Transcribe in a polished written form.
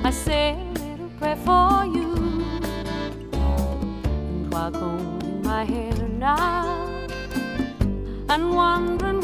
I say a little prayer for you. And while combing my hair now and wondering